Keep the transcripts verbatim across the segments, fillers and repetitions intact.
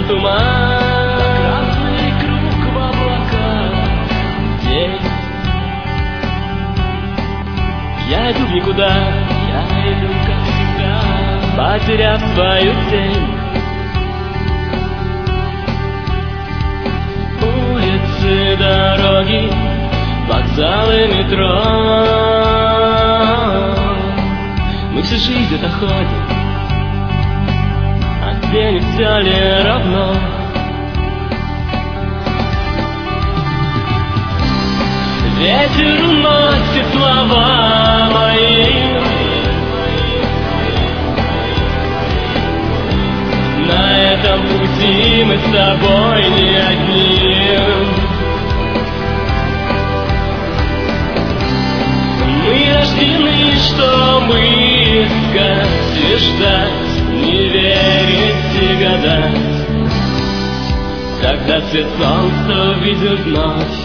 туман, красный круг в облаках. День. Я иду в никуда, я иду, как всегда, потеряв свою тень. Улицы, дороги, вокзалы, метро. Мы всю жизнь это ходим, а где не все ли равно? Ветер уносит слова мои, на этом пути мы с тобой не одни. Мы рождены, чтобы искать и ждать, не верить и гадать, когда свет солнца увидит вновь.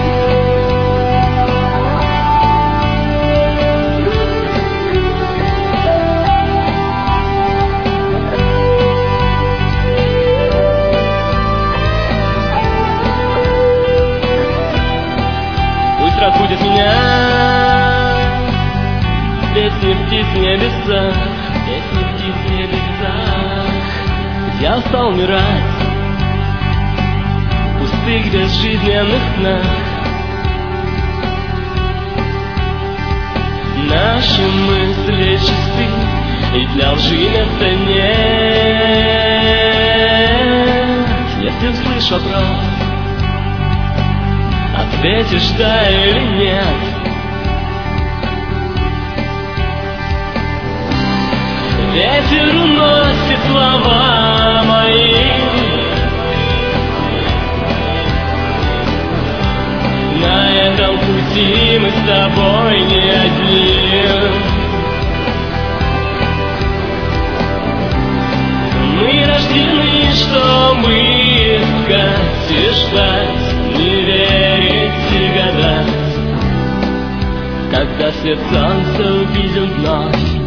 Разбудит меня песни птиц в небесах, песни птиц в небесах. Я устал умирать в пустых безжизненных снах. Наши мысли чисты, и для лжи места нет. Если услышь вопрос, ответишь да или нет. Ветер уносит слова мои, на этом пути мы с тобой не одни. Мы рождены, чтобы искать и ждать, не верить и гадать, когда свет солнца увидим вновь.